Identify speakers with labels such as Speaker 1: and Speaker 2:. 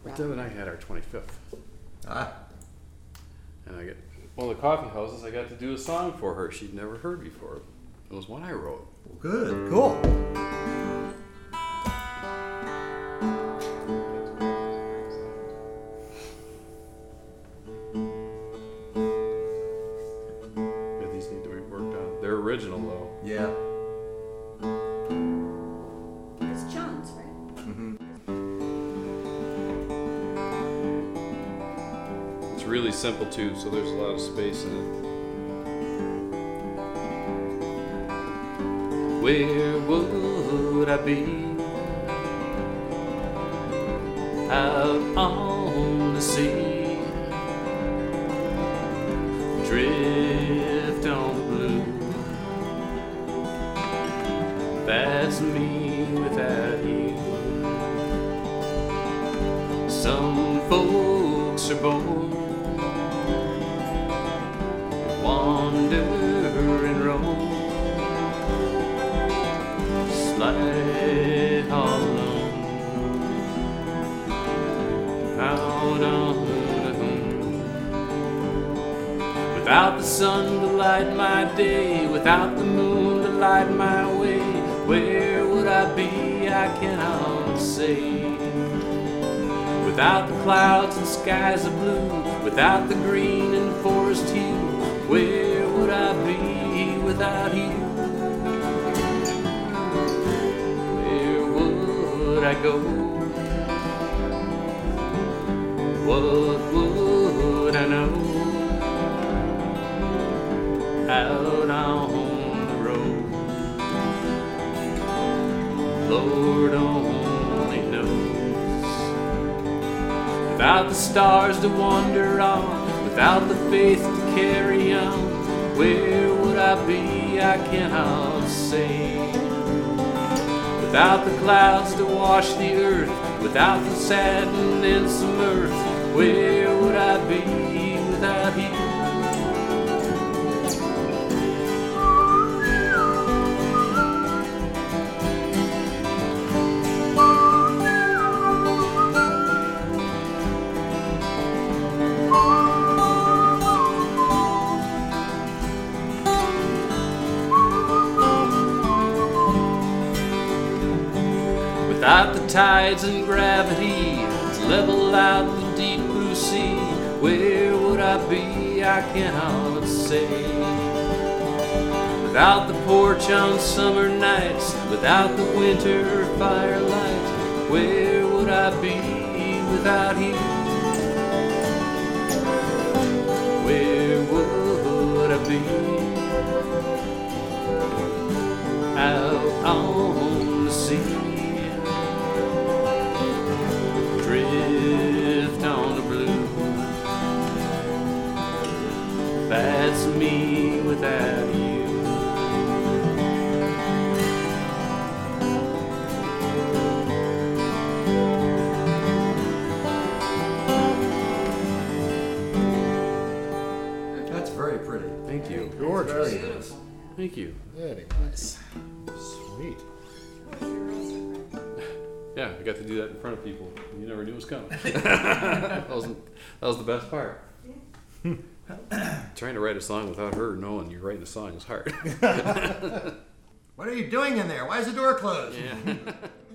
Speaker 1: Deb and I had our 25th.
Speaker 2: Ah.
Speaker 1: And I get one of the coffee houses, I got to do a song for her she'd never heard before. It was one I wrote.
Speaker 2: Good. Cool.
Speaker 1: Yeah, these need to be worked on. They're original though.
Speaker 2: Yeah.
Speaker 3: It's John's, right?
Speaker 2: Mm-hmm.
Speaker 1: It's really simple too, so there's a lot of space in it. Where would I be? Out on the sea, drift on the blue. That's me without you. Some folks are born to wander and roam, slide all alone out on the home. Without the sun to light my day, without the moon to light my way, where would I be? I cannot say. Without the clouds and skies of blue, without the green and forest hue, where would I be without you? Where would I go? What would I know? Out on the road, Lord only knows. Without the stars to wander on, without the faith to carry on, where would I be? I cannot say. Without the clouds to wash the earth, without the sadness of mirth, where would I be without you? Without the tides and gravity to level out the deep blue sea, where would I be? I cannot say. Without the porch on summer nights, without the winter firelight, where would I be without you? Where would I be? Out on the sea, drift on the blue. That's me without you.
Speaker 2: That's very pretty.
Speaker 1: Thank you.
Speaker 2: Gorgeous.
Speaker 4: Very nice.
Speaker 1: Thank you.
Speaker 4: Very nice. Sweet.
Speaker 1: Yeah, I got to do that in front of people. You never knew it was coming. that was the best part. Trying to write a song without her knowing you're writing a song is hard.
Speaker 2: What are you doing in there? Why is the door closed?
Speaker 1: Yeah.